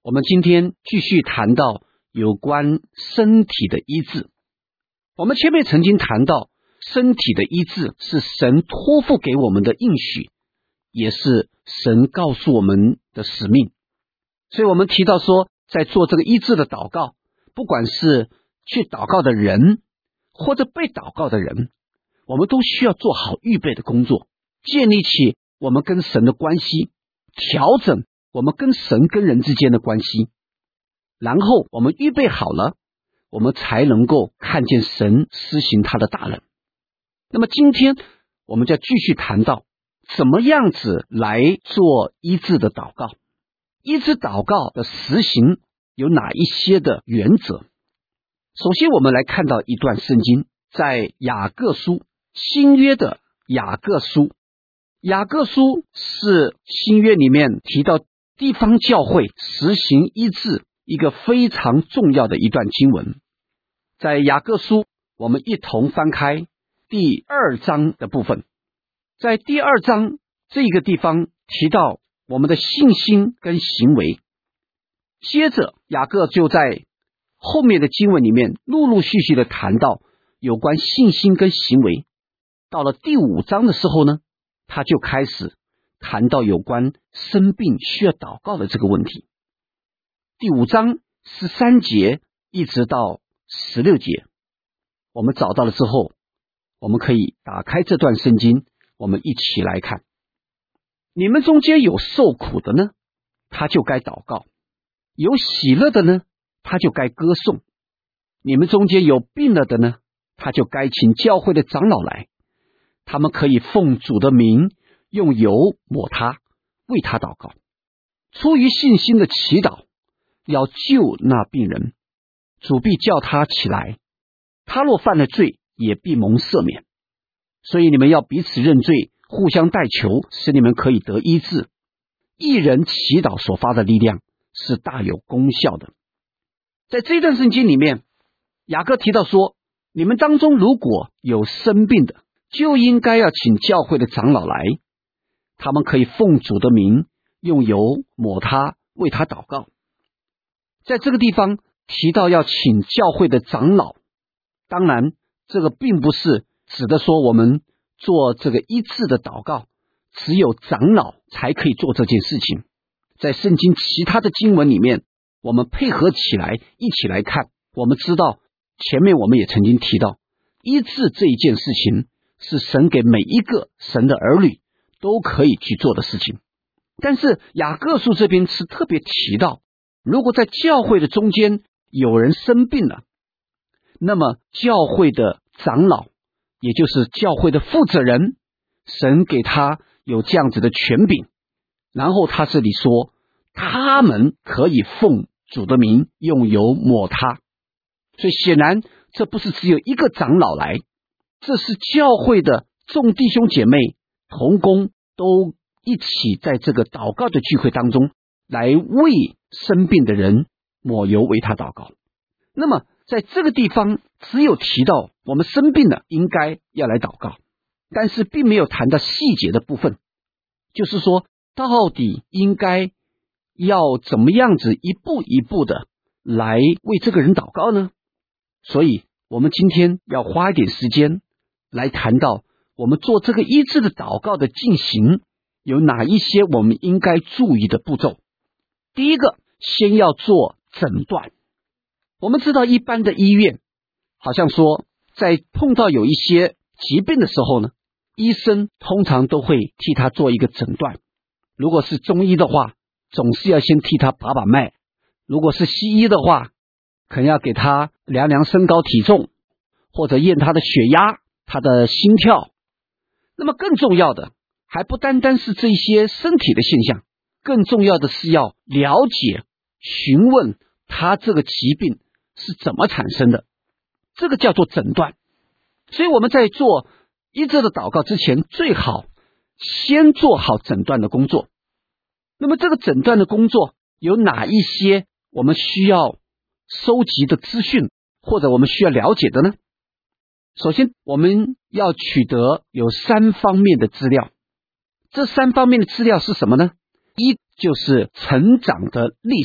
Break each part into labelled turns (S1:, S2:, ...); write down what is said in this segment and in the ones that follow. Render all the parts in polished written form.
S1: 我们今天继续谈到有关身体的医治。我们前面曾经谈到，身体的医治是神托付给我们的应许，也是神告诉我们的使命。所以我们提到说，在做这个医治的祷告，不管是去祷告的人或者被祷告的人，我们都需要做好预备的工作，建立起我们跟神的关系，调整我们跟神跟人之间的关系，然后我们预备好了，我们才能够看见神施行他的大能。那么今天我们就要继续谈到怎么样子来做医治的祷告。医治祷告的实行有哪一些的原则？首先我们来看到一段圣经，在雅各书，新约的雅各书。雅各书是新约里面提到地方教会实行医治一个非常重要的一段经文。在雅各书，我们一同翻开第2章的部分。在第2章这个地方提到我们的信心跟行为，接着雅各就在后面的经文里面陆陆续续的谈到有关信心跟行为。到了第5章的时候呢，他就开始谈到有关生病需要祷告的这个问题。第5章13节一直到16节，我们找到了之后，我们可以打开这段圣经，我们一起来看。你们中间有受苦的呢，他就该祷告；有喜乐的呢，他就该歌颂；你们中间有病了的呢，他就该请教会的长老来，他们可以奉主的名用油抹他，为他祷告。出于信心的祈祷，要救那病人，主必叫他起来，他若犯了罪，也必蒙赦免。所以你们要彼此认罪，互相代求，使你们可以得医治。一人祈祷所发的力量是大有功效的。在这段圣经里面，雅各提到说，你们当中如果有生病的，就应该要请教会的长老来，他们可以奉主的名用油抹他，为他祷告。在这个地方提到要请教会的长老，当然这个并不是指的说我们做这个医治的祷告只有长老才可以做这件事情。在圣经其他的经文里面，我们配合起来一起来看，我们知道前面我们也曾经提到，医治这一件事情是神给每一个神的儿女都可以去做的事情。但是雅各书这边是特别提到，如果在教会的中间有人生病了，那么教会的长老，也就是教会的负责人，神给他有这样子的权柄，然后他这里说他们可以奉主的名用油抹他。所以显然这不是只有一个长老来，这是教会的众弟兄姐妹同工都一起在这个祷告的聚会当中来为生病的人抹油，为他祷告。那么在这个地方只有提到我们生病了应该要来祷告，但是并没有谈到细节的部分，就是说到底应该要怎么样子一步一步的来为这个人祷告呢？所以我们今天要花一点时间来谈到我们做这个医治的祷告的进行有哪一些我们应该注意的步骤。第一个，先要做诊断。我们知道一般的医院好像说在碰到有一些疾病的时候呢，医生通常都会替他做一个诊断。如果是中医的话，总是要先替他把把脉；如果是西医的话，可能要给他量量身高体重，或者验他的血压，他的心跳。那么更重要的还不单单是这些身体的现象，更重要的是要了解询问他这个疾病是怎么产生的，这个叫做诊断。所以我们在做医治的祷告之前，最好先做好诊断的工作。那么这个诊断的工作有哪一些我们需要收集的资讯，或者我们需要了解的呢？首先我们要取得有3方面的资料。这3方面的资料是什么呢？一就是成长的历史，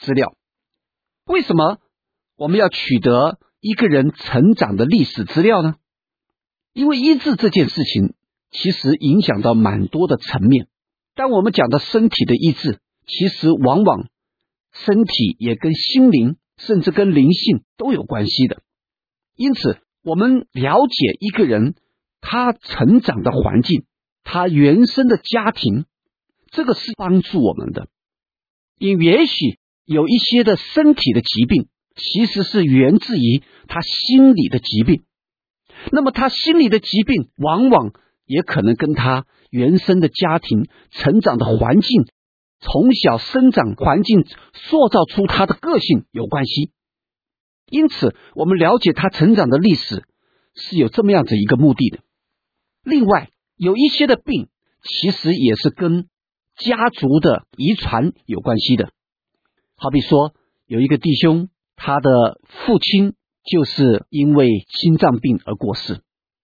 S1: 资料。为什么我们要取得一个人成长的历史资料呢？因为医治这件事情其实影响到蛮多的层面。当我们讲到身体的医治，其实往往身体也跟心灵甚至跟灵性都有关系的。因此我们了解一个人他成长的环境，他原生的家庭，这个是帮助我们的。也许有一些的身体的疾病其实是源自于他心理的疾病，那么他心理的疾病往往也可能跟他原生的家庭成长的环境，从小生长环境塑造出他的个性有关系。因此我们了解他成长的历史是有这么样子一个目的的。另外有一些的病其实也是跟家族的遗传有关系的。好比说有一个弟兄，他的父亲就是因为心脏病而过世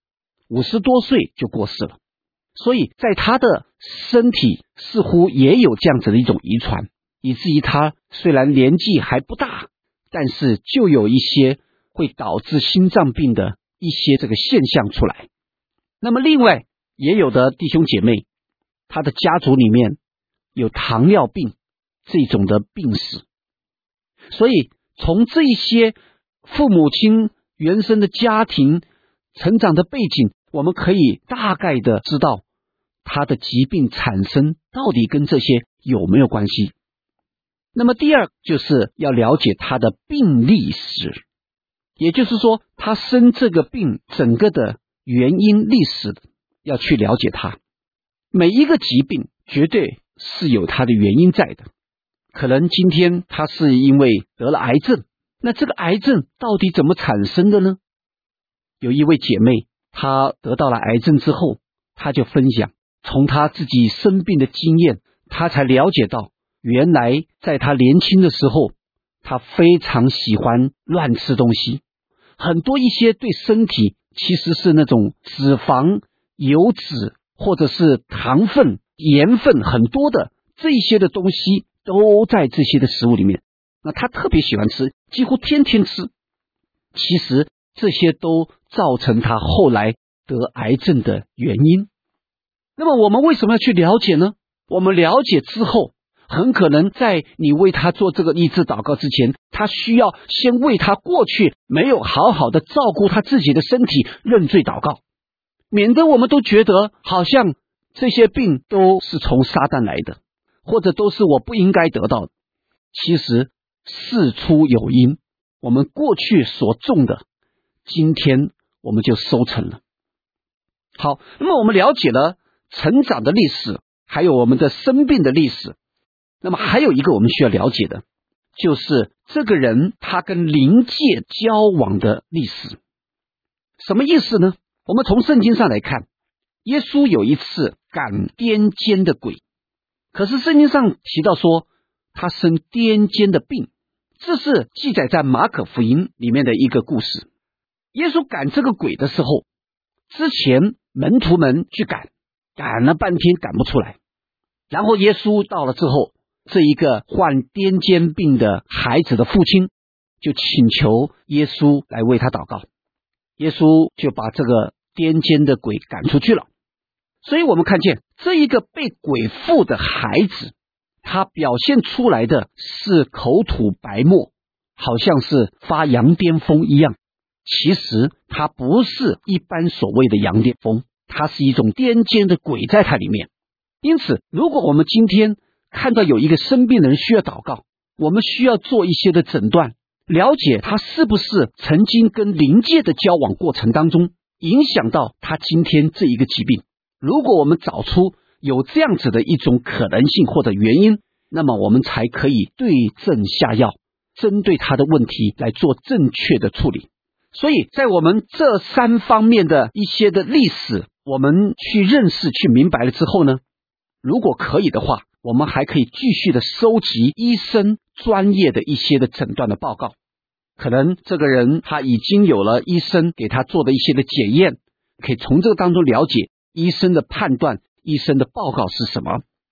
S1: ，50多岁就过世了，所以在他的身体似乎也有这样子的一种遗传，以至于他虽然年纪还不大，但是就有一些会导致心脏病的一些这个现象出来。那么另外也有的弟兄姐妹，他的家族里面有糖尿病这种的病史，所以从这些父母亲原生的家庭成长的背景，我们可以大概的知道他的疾病产生到底跟这些有没有关系。那么第二就是要了解他的病历史，也就是说他生这个病整个的原因历史要去了解它。每一个疾病绝对是有它的原因在的，可能今天他是因为得了癌症，那这个癌症到底怎么产生的呢？有一位姐妹，她得到了癌症之后，她就分享从她自己生病的经验，她才了解到原来在她年轻的时候，她非常喜欢乱吃东西，很多一些对身体其实是那种脂肪、油脂或者是糖分、盐分很多的这些的东西都在这些的食物里面，那他特别喜欢吃，几乎天天吃。其实这些都造成他后来得癌症的原因。那么我们为什么要去了解呢？我们了解之后，很可能在你为他做这个医治祷告之前，他需要先为他过去没有好好的照顾他自己的身体认罪祷告，免得我们都觉得好像这些病都是从撒旦来的，或者都是我不应该得到的。其实事出有因，我们过去所种的，今天我们就收成了。好，那么我们了解了成长的历史，还有我们的生病的历史。那么还有一个我们需要了解的，就是这个人他跟灵界交往的历史。什么意思呢？我们从圣经上来看，耶稣有一次赶癫痫的鬼，可是圣经上提到说他生癫痫的病，这是记载在马可福音里面的一个故事。耶稣赶这个鬼的时候，之前门徒们去赶了半天赶不出来，然后耶稣到了之后，这一个患癫痫病的孩子的父亲就请求耶稣来为他祷告，耶稣就把这个癫痫的鬼赶出去了。所以我们看见这一个被鬼附的孩子，他表现出来的是口吐白沫，好像是发羊癫疯一样。其实他不是一般所谓的羊癫疯，他是一种癫痫的鬼在他里面。因此如果我们今天看到有一个生病的人需要祷告，我们需要做一些的诊断，了解他是不是曾经跟灵界的交往过程当中影响到他今天这一个疾病。如果我们找出有这样子的一种可能性或者原因，那么我们才可以对症下药，针对他的问题来做正确的处理。所以在我们这3方面的一些的历史，我们去认识去明白了之后呢，如果可以的话，我们还可以继续的收集医生专业的一些的诊断的报告。可能这个人他已经有了医生给他做的一些的检验，可以从这个当中了解医生的判断，医生的报告是什么。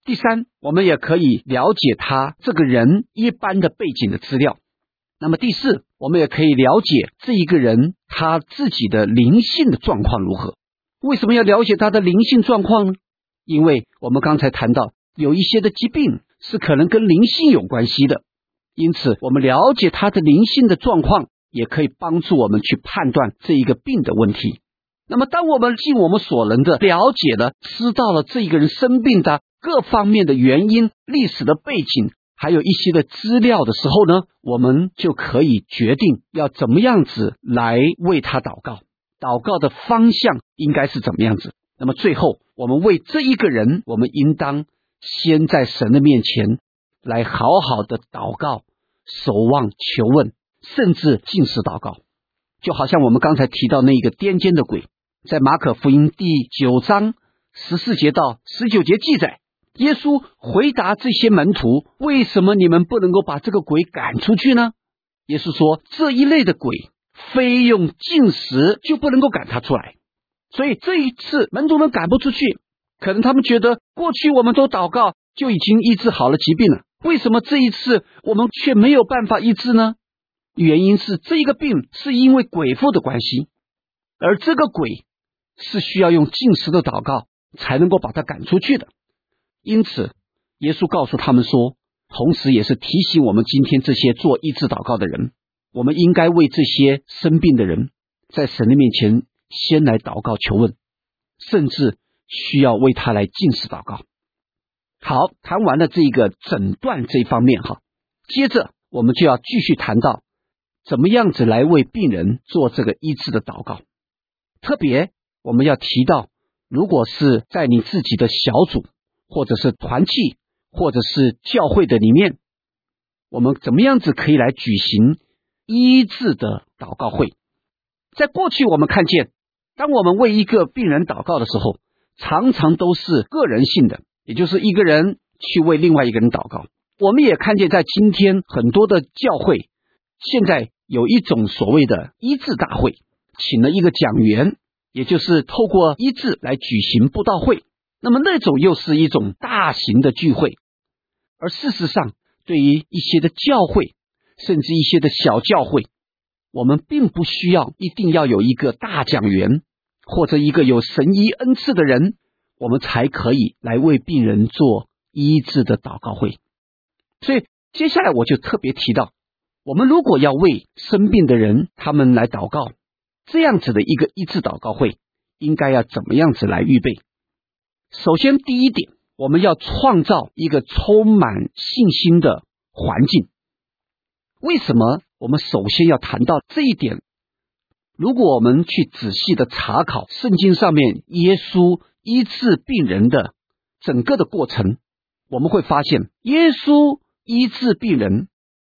S1: 第三，我们也可以了解他这个人一般的背景的资料。那么第四，我们也可以了解这一个人他自己的灵性的状况如何。为什么要了解他的灵性状况呢？因为我们刚才谈到有一些的疾病是可能跟灵性有关系的，因此我们了解他的灵性的状况，也可以帮助我们去判断这一个病的问题。那么当我们尽我们所能的了解了，知道了这一个人生病的各方面的原因、历史的背景，还有一些的资料的时候呢，我们就可以决定要怎么样子来为他祷告，祷告的方向应该是怎么样子。那么最后我们为这一个人，我们应当先在神的面前来好好的祷告、守望、求问，甚至禁食祷告。就好像我们刚才提到那个癫痫的鬼，在马可福音第9章14节到19节记载，耶稣回答这些门徒，为什么你们不能够把这个鬼赶出去呢？耶稣说，这一类的鬼非用禁食就不能够赶他出来。所以这一次门徒们赶不出去，可能他们觉得过去我们都祷告就已经医治好了疾病了，为什么这一次我们却没有办法医治呢？原因是这一个病是因为鬼附的关系，而这个鬼是需要用禁食的祷告才能够把它赶出去的。因此耶稣告诉他们说，同时也是提醒我们今天这些做医治祷告的人，我们应该为这些生病的人在神的面前先来祷告求问，甚至需要为他来禁食祷告。好，谈完了这个诊断这一方面哈，接着我们就要继续谈到怎么样子来为病人做这个医治的祷告。特别我们要提到，如果是在你自己的小组或者是团契或者是教会的里面，我们怎么样子可以来举行医治的祷告会。在过去我们看见，当我们为一个病人祷告的时候，常常都是个人性的，也就是一个人去为另外一个人祷告。我们也看见在今天很多的教会现在有一种所谓的医治大会，请了一个讲员，也就是透过医治来举行布道会。那么那种又是一种大型的聚会。而事实上，对于一些的教会，甚至一些的小教会，我们并不需要一定要有一个大讲员或者一个有神医恩赐的人，我们才可以来为病人做医治的祷告会。所以接下来我就特别提到，我们如果要为生病的人他们来祷告，这样子的一个医治祷告会应该要怎么样子来预备。首先第一点，我们要创造一个充满信心的环境。为什么我们首先要谈到这一点？如果我们去仔细的查考圣经上面耶稣医治病人的整个的过程，我们会发现耶稣医治病人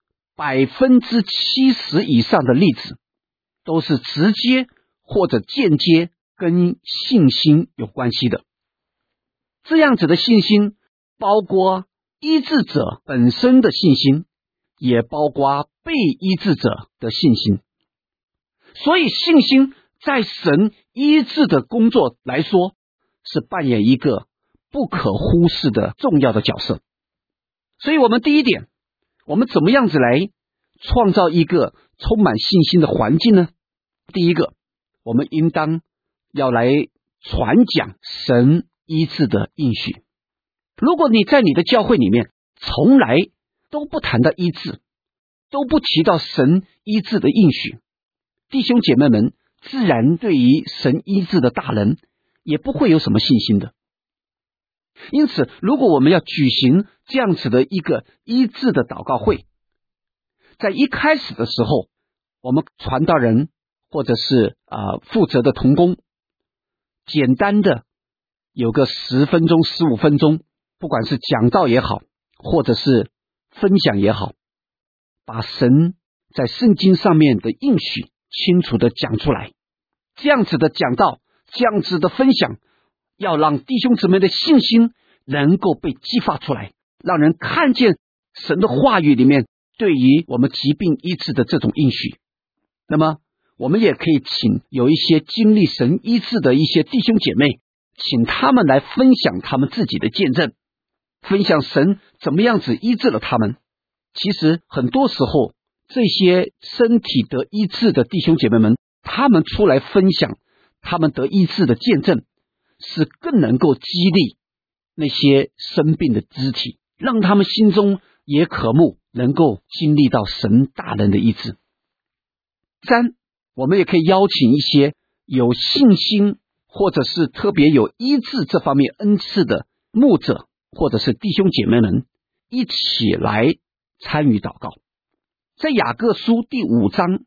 S1: 70%以上的例子都是直接或者间接跟信心有关系的。这样子的信心包括医治者本身的信心，也包括被医治者的信心。所以信心在神医治的工作来说，是扮演一个不可忽视的重要的角色。所以我们第一点，我们怎么样子来创造一个充满信心的环境呢？第一个，我们应当要来传讲神医治的应许。如果你在你的教会里面从来都不谈到医治，都不提到神医治的应许，弟兄姐妹们自然对于神医治的大能也不会有什么信心的。因此如果我们要举行这样子的一个医治的祷告会，在一开始的时候，我们传道人或者是负责的同工，简单的有个10分钟15分钟，不管是讲道也好，或者是分享也好，把神在圣经上面的应许清楚的讲出来。这样子的讲道，这样子的分享，要让弟兄姊妹的信心能够被激发出来，让人看见神的话语里面对于我们疾病医治的这种应许。那么我们也可以请有一些经历神医治的一些弟兄姐妹，请他们来分享他们自己的见证。 分享神怎么样子医治了他们。其实很多时候，这些身体得医治的弟兄姐妹们，他们出来分享他们得医治的见证，是更能够激励那些生病的肢体，让他们心中也渴慕能够经历到神大能的医治。三，我们也可以邀请一些有信心或者是特别有医治这方面恩赐的牧者或者是弟兄姐妹们一起来参与祷告。在雅各书第5章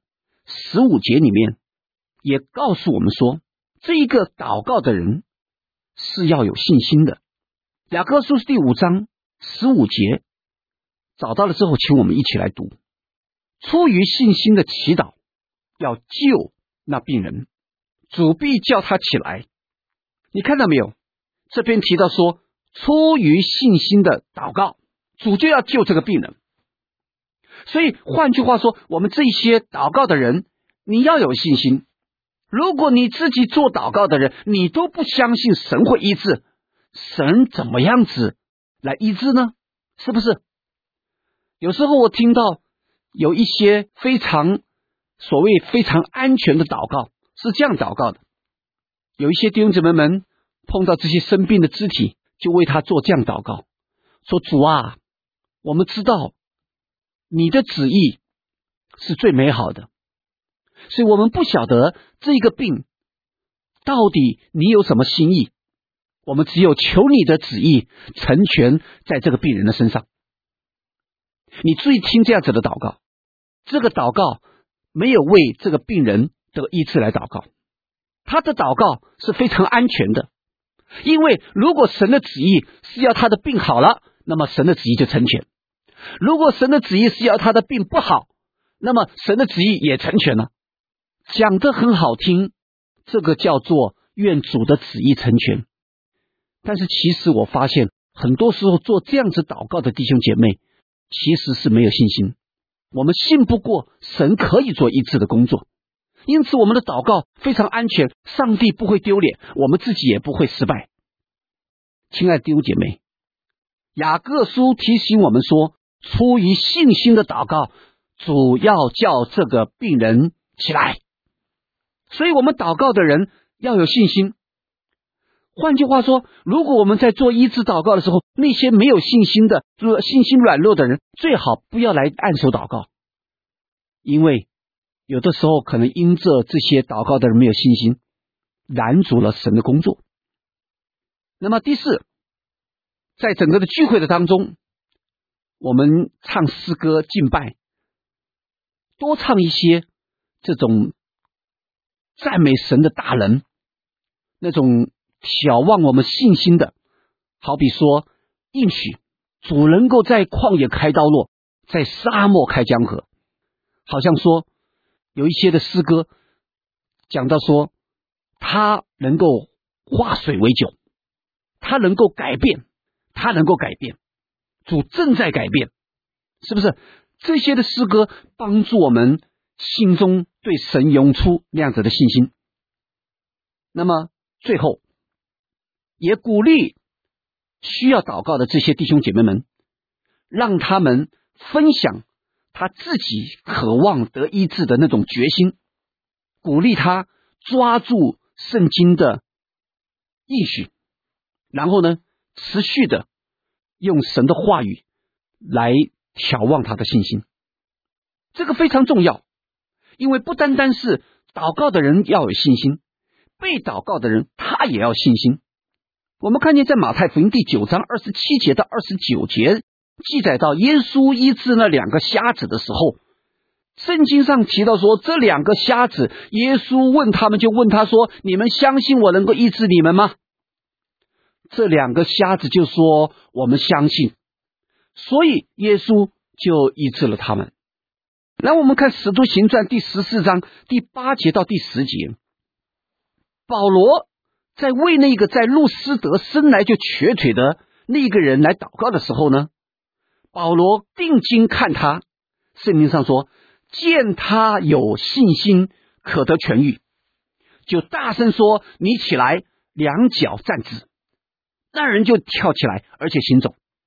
S1: 15节里面也告诉我们说，这一个祷告的人是要有信心的。雅各书第5章15节找到了之后，请我们一起来读。出于信心的祈祷，要救那病人，主必叫他起来。你看到没有？这边提到说，出于信心的祷告，主就要救这个病人。所以换句话说，我们这些祷告的人，你要有信心。如果你自己做祷告的人，你都不相信神会医治，神怎么样子来医治呢？是不是？有时候我听到有一些所谓非常安全的祷告，是这样祷告的。有一些弟兄姊妹们碰到这些生病的肢体，就为他做这样祷告，说主啊，我们知道你的旨意是最美好的，所以我们不晓得这个病到底你有什么心意，我们只有求你的旨意成全在这个病人的身上。你注意听这样子的祷告，这个祷告没有为这个病人得医治来祷告，他的祷告是非常安全的，因为如果神的旨意是要他的病好了，那么神的旨意就成全；如果神的旨意是要他的病不好，那么神的旨意也成全了。讲得很好听，这个叫做愿主的旨意成全。但是其实我发现很多时候做这样子祷告的弟兄姐妹其实是没有信心，我们信不过神可以做医治的工作，因此我们的祷告非常安全，上帝不会丢脸，我们自己也不会失败。亲爱的弟兄姐妹，雅各书提醒我们说，出于信心的祷告，主要叫这个病人起来。所以我们祷告的人要有信心。换句话说，如果我们在做医治祷告的时候，那些没有信心的、信心软弱的人，最好不要来按手祷告，因为有的时候可能因着这些祷告的人没有信心，拦阻了神的工作。那么第四，在整个的聚会的当中，我们唱诗歌敬拜，多唱一些这种赞美神的大能，那种挑望我们信心的，好比说应许主能够在旷野开道路，在沙漠开江河。好像说有一些的诗歌讲到说，他能够化水为酒，他能够改变，他能够改变，主正在改变，是不是？这些的诗歌帮助我们心中对神涌出那样子的信心。那么最后也鼓励需要祷告的这些弟兄姐妹们，让他们分享他自己渴望得医治的那种决心，鼓励他抓住圣经的应许，然后呢，持续的用神的话语来挑望他的信心。这个非常重要，因为不单单是祷告的人要有信心，被祷告的人他也要信心。我们看见在马太福音第9章27节到29节记载到耶稣医治那2个瞎子的时候，圣经上提到说，这2个瞎子耶稣问他们，就问他说，你们相信我能够医治你们吗？这2个瞎子就说，我们相信，所以耶稣就医治了他们。来，我们看使徒行传第14章第8节到第10节，保罗在为那个在路斯德生来就瘸腿的那个人来祷告的时候呢，保罗定睛看他，圣经上说，见他有信心可得痊愈，就大声说，你起来，2脚站直。那人就跳起来，而且行走。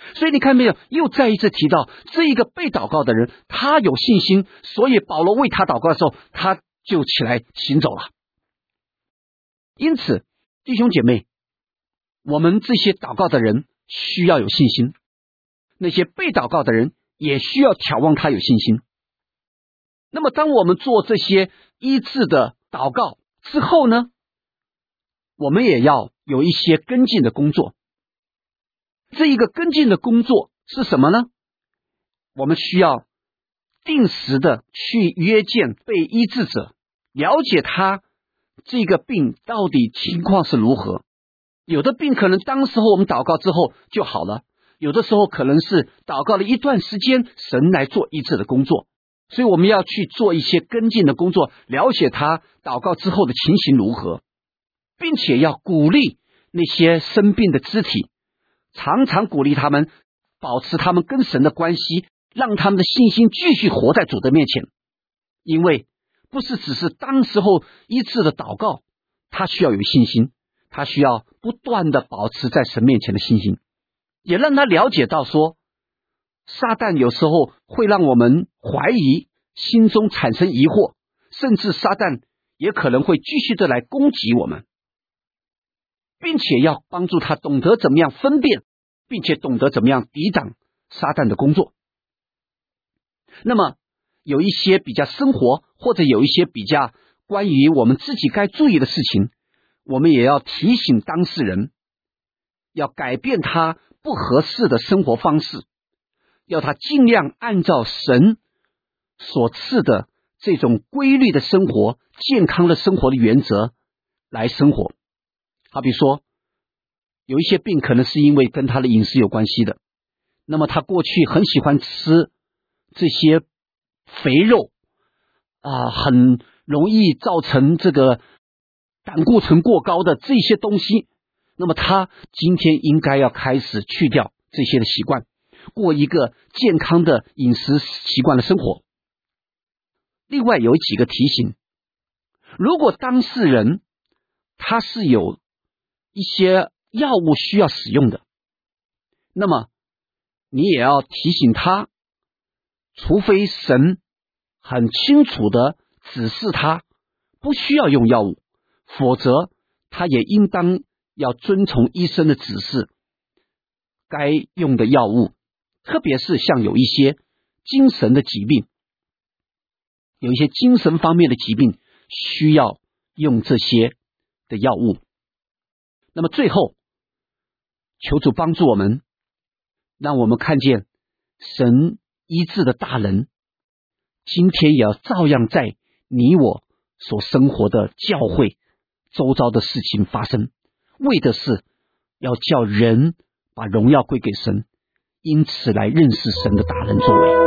S1: 所以你看没有，又再一次提到这一个被祷告的人，他有信心，所以保罗为他祷告的时候，他就起来行走了。因此，弟兄姐妹，我们这些祷告的人需要有信心，那些被祷告的人也需要眺望他有信心。那么当我们做这些医治的祷告之后呢，我们也要有一些跟进的工作。这一个跟进的工作是什么呢？我们需要定时的去约见被医治者，了解他这个病到底情况是如何。有的病可能当时候我们祷告之后就好了，有的时候可能是祷告了一段时间，神来做医治的工作。所以我们要去做一些跟进的工作，了解他祷告之后的情形如何，并且要鼓励那些生病的肢体，常常鼓励他们保持他们跟神的关系，让他们的信心继续活在主的面前。因为不是只是当时候医治的祷告，他需要有信心，他需要不断的保持在神面前的信心，也让他了解到说，撒旦有时候会让我们怀疑，心中产生疑惑，甚至撒旦也可能会继续的来攻击我们，并且要帮助他懂得怎么样分辨，并且懂得怎么样抵挡撒旦的工作。那么有一些比较生活，或者有一些比较关于我们自己该注意的事情，我们也要提醒当事人，要改变他不合适的生活方式，要他尽量按照神所赐的这种规律的生活、健康的生活的原则来生活。好比说，有一些病可能是因为跟他的饮食有关系的，那么他过去很喜欢吃这些肥肉很容易造成这个胆固醇过高的这些东西，那么他今天应该要开始去掉这些的习惯，过一个健康的饮食习惯的生活。另外有几个提醒，如果当事人他是有一些药物需要使用的，那么你也要提醒他，除非神很清楚的指示他不需要用药物，否则他也应当要遵从医生的指示，该用的药物，特别是像有一些精神的疾病，有一些精神方面的疾病需要用这些的药物。那么最后，求主帮助我们，让我们看见神医治的大能，今天也要照样在你我所生活的教会周遭的事情发生，为的是要叫人把荣耀归给神，因此来认识神的大能作为。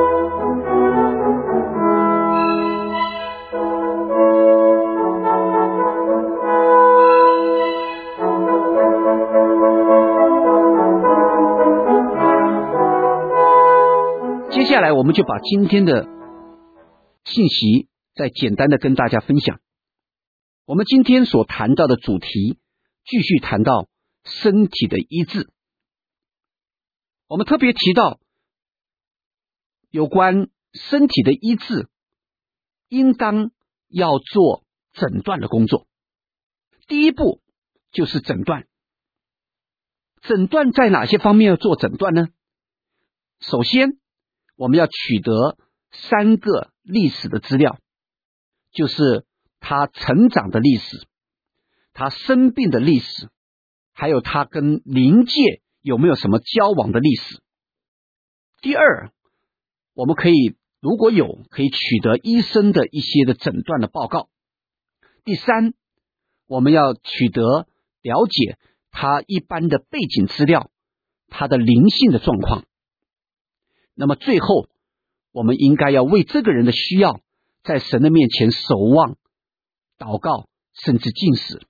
S1: 接下来我们就把今天的信息再简单的跟大家分享。我们今天所谈到的主题继续谈到身体的医治。我们特别提到有关身体的医治应当要做诊断的工作。第一步就是诊断。诊断在哪些方面要做诊断呢？首先我们要取得3个历史的资料，就是他成长的历史，他生病的历史，还有他跟灵界有没有什么交往的历史。第二，我们可以如果有可以取得医生的一些的诊断的报告。第三，我们要取得了解他一般的背景资料，他的灵性的状况。那么最后我们应该要为这个人的需要在神的面前守望、祷告，甚至禁食。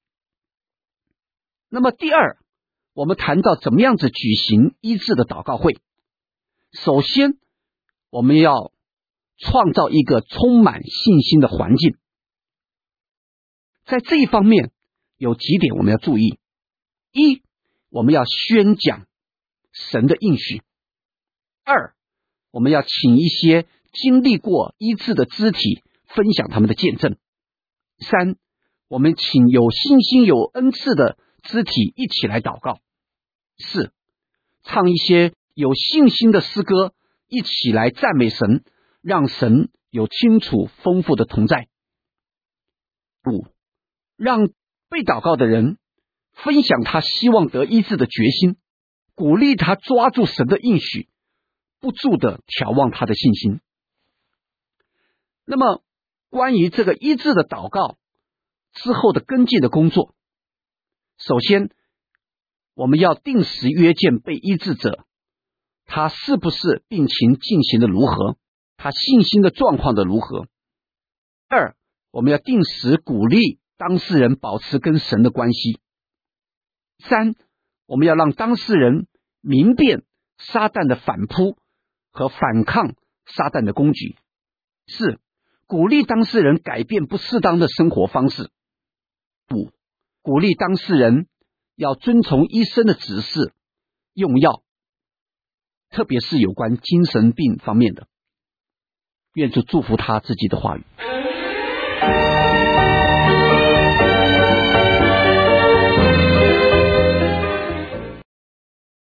S1: 那么第二，我们谈到怎么样子举行医治的祷告会。首先我们要创造一个充满信心的环境。在这一方面有几点我们要注意。一，我们要宣讲神的应许。二，我们要请一些经历过医治的肢体分享他们的见证。三，我们请有信心有恩赐的肢体一起来祷告。四，唱一些有信心的诗歌，一起来赞美神，让神有清楚丰富的同在。五，让被祷告的人分享他希望得医治的决心，鼓励他抓住神的应许，不住地眺望他的信心。那么关于这个医治的祷告之后的跟进的工作，首先我们要定时约见被医治者，他是不是病情进行的如何，他信心的状况的如何。二，我们要定时鼓励当事人保持跟神的关系。三，我们要让当事人明辨撒旦的反扑和反抗撒旦的攻击。四，鼓励当事人改变不适当的生活方式。五，鼓励当事人要遵从医生的指示用药，特别是有关精神病方面的。愿主祝福他自己的话语。